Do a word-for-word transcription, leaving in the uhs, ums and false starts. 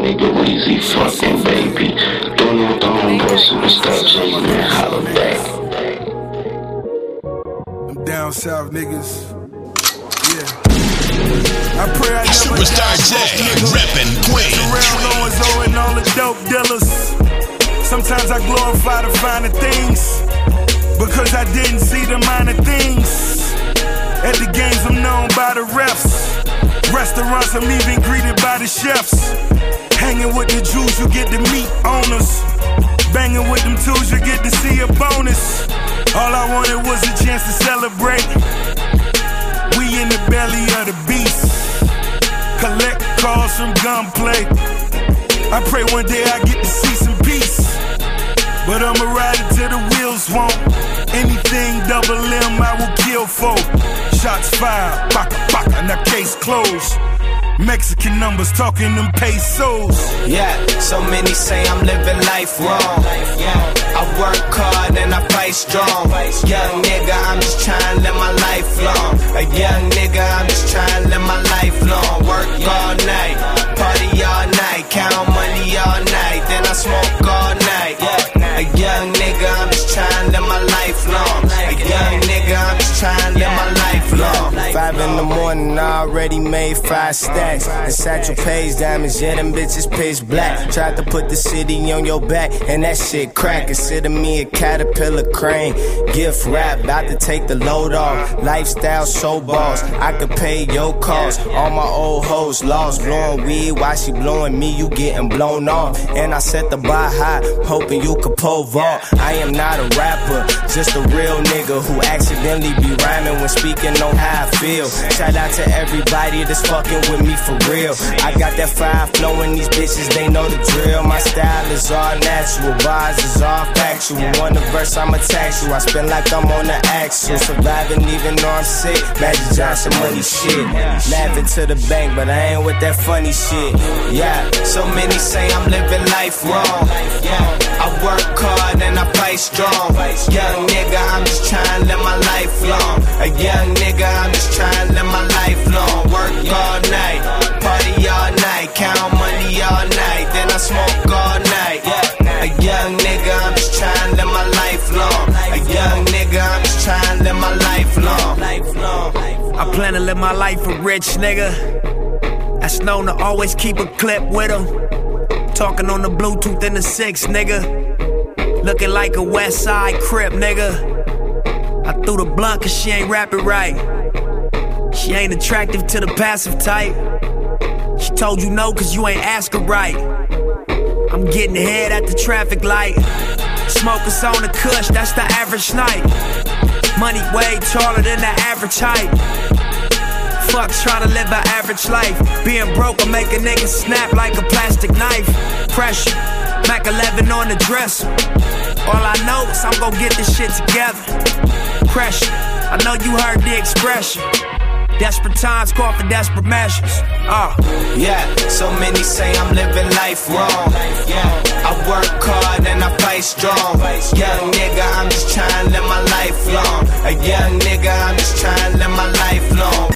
nigga Weezy fucking baby. Don't know the homeboy superstar J man, holla back. Them down south niggas. Yeah. I pray I never Superstar J, reppin' Queens. Around Lowenzo and all the dope dealers. Sometimes I glorify the finer things, because I didn't see the minor things. At the games I'm known by the refs. Restaurants I'm even greeted by the chefs. Hanging with the Jews, you get to meet owners. Banging with them tools, you get to see a bonus. All I wanted was a chance to celebrate. We in the belly of the beast. Collect calls from gunplay. I pray one day I get to see some peace, but I'ma ride it till the wheels won't. Anything double M I will kill for. Shots fired, baka baka, now case closed. Mexican numbers talking them pesos. Yeah, so many say I'm living life wrong. I work hard and I fight strong. Young nigga, I'm just trying to live my life long. A young nigga, I'm just trying to live my life long. Work all night, party all night, count money all night, then I smoke all night. A young nigga, I'm just trying to live my life long. A young nigga, I'm just trying to live my life long. Five in the morning, I already made five stacks. And Satchel Page diamonds, yeah, them bitches pitch black. Tried to put the city on your back, and that shit crack. Consider me a caterpillar crane. Gift wrap, about to take the load off. Lifestyle show balls, I could pay your costs. All my old hoes lost, blowing weed while she blowing me, you getting blown off. And I set the bar high, hoping you could pole vault. I am not a rapper, just a real nigga who accidentally be rhyming when speaking on how I feel. Shout out to everybody that's fucking with me for real. I got that fire flowing, these bitches, they know the drill. My style is all natural, bars is all factual. On the verse, I'ma tax you. I spend like I'm on the axle, surviving even though I'm sick. Magic Johnson money shit. Laughing to the bank, but I ain't with that funny shit. Yeah, so many say I'm living life wrong. I work hard and I fight strong. Young nigga, I'm just trying to live my life long. A young nigga, I'm just trying to live my life long. Work all night, party all night, count money all night, then I smoke all night. A young nigga, I'm just trying to live my life long. A young nigga, I'm just trying to live my life long. I plan to live my life a rich nigga that's known to always keep a clip with him. Talking on the Bluetooth in the six, nigga. Looking like a West Side Crip, nigga. I threw the blunt cause she ain't rapping right. She ain't attractive to the passive type. She told you no cause you ain't ask her right. I'm getting ahead at the traffic light. Smokers on the kush, that's the average night. Money way taller than the average height. Fuck trying to live an average life. Being broke will make a nigga snap like a plastic knife. Pressure, Mac eleven on the dresser. All I know is I'm gon' get this shit together. Pressure, I know you heard the expression. Desperate times call for desperate measures. Uh. Yeah, so many say I'm living life wrong. I work hard and I fight strong. Young nigga, I'm just trying to live my life long. A young nigga, I'm just trying to live my life long.